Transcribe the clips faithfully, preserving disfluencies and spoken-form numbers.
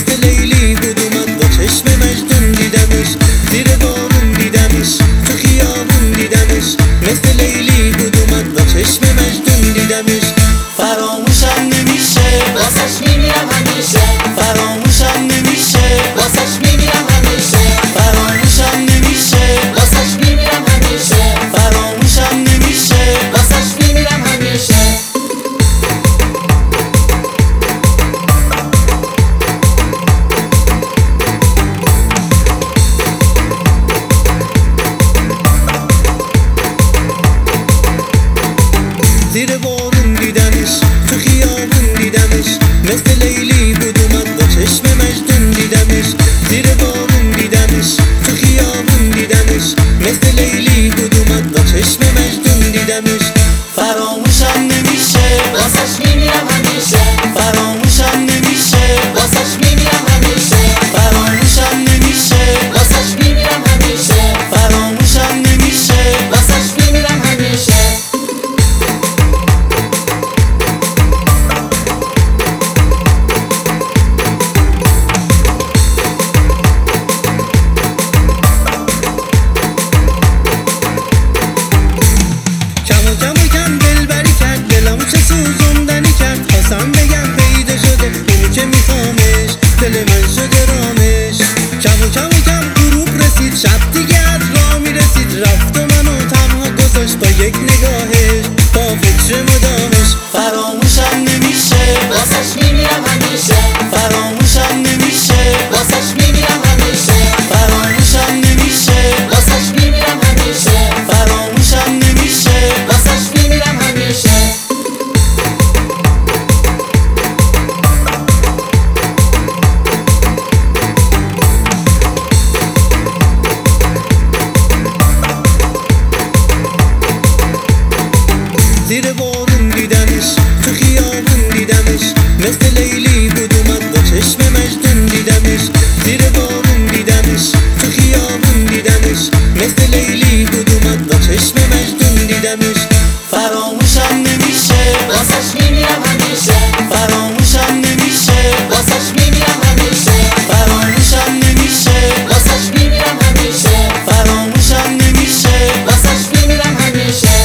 مثل لیلی بود اومد با چشم مجنون دیدمش، زیر بارون دیدمش، تو خیابون دیدمش. مثل لیلی بود اومد با چشم مجنون دیدمش. فراموشم نمیشه واسش میمیرم همیشه، فراموشم نمیشه واسش میمیرم همیشه، فراموشم نمیشه واسش میمیرم همیشه، فراموشم نمیشه واسش میمیرم همیشه. زیر بارون دیدمش، تو خیابون دیدمش. مثل لیلی بود اومد با چشم مجنون دیدمش، زیر بارون دیدمش، تو خیابون دیدمش. مثل لیلی بود اومد با چشم مجنون دیدمش. فراموشم نمیشه واسش میمیرم همیشه، فراموشم نمیشه واسش میمیرم همیشه، فراموشم نمیشه واسش میمیرم همیشه، فراموشم نمیشه واسش میمیرم همیشه. کم و کم و کم دلبری کرد، دلمو چه سوزوندنی کرد. خواستم بگم پیدا شده اونی که میخوامش، دل من شده رامش. کم و کم و کم غروب رسید، شب دیگه از راه میرسید. رفت و منو تنها گذاشت با یک نگاهش، با فکر مدامش. فراموشم نمیشه واسش میمیرم همیشه، فراموشم نمیشه واسش میمیرم همیشه، فراموشم نمیشه واسش میمیرم همیشه، فراموشم نمیشه واسش میمیرم همیشه. زیر بارون دیدمش، تو خیابون دیدمش. مثل لیلی بود اومد با چشم مجنون دیدمش، زیر بارون دیدمش، تو خیابون دیدمش. مثل لیلی بود اومد با چشم مجنون دیدمش. فراموشم نمیشه واسش میمیرم همیشه، فراموشم نمیشه واسش میمیرم همیشه، فراموشم نمیشه واسش میمیرم همیشه، فراموشم نمیشه واسش میمیرم همیشه.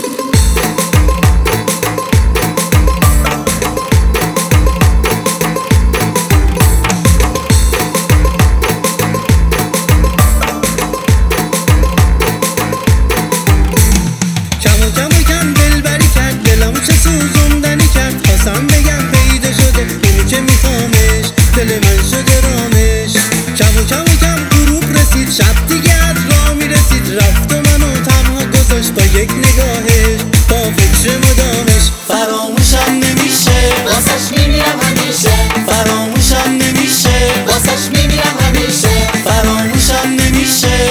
کم و کم و کم دلبری کرد، دلمو چه سوزوندنی کرد. خواستم بگم پیدا شده اونی که میخوامش، دل من شده رامش. کم و کم و کم غروب رسید، شب دیگه از راه میرسید. رفت و منو تنها گذاشت با یک نگاهش، با فکر مدامش. فراموشم نمیشه واسش میمیرم همیشه، فراموشم نمیشه واسش میمیرم همیشه، فراموشم نمیشه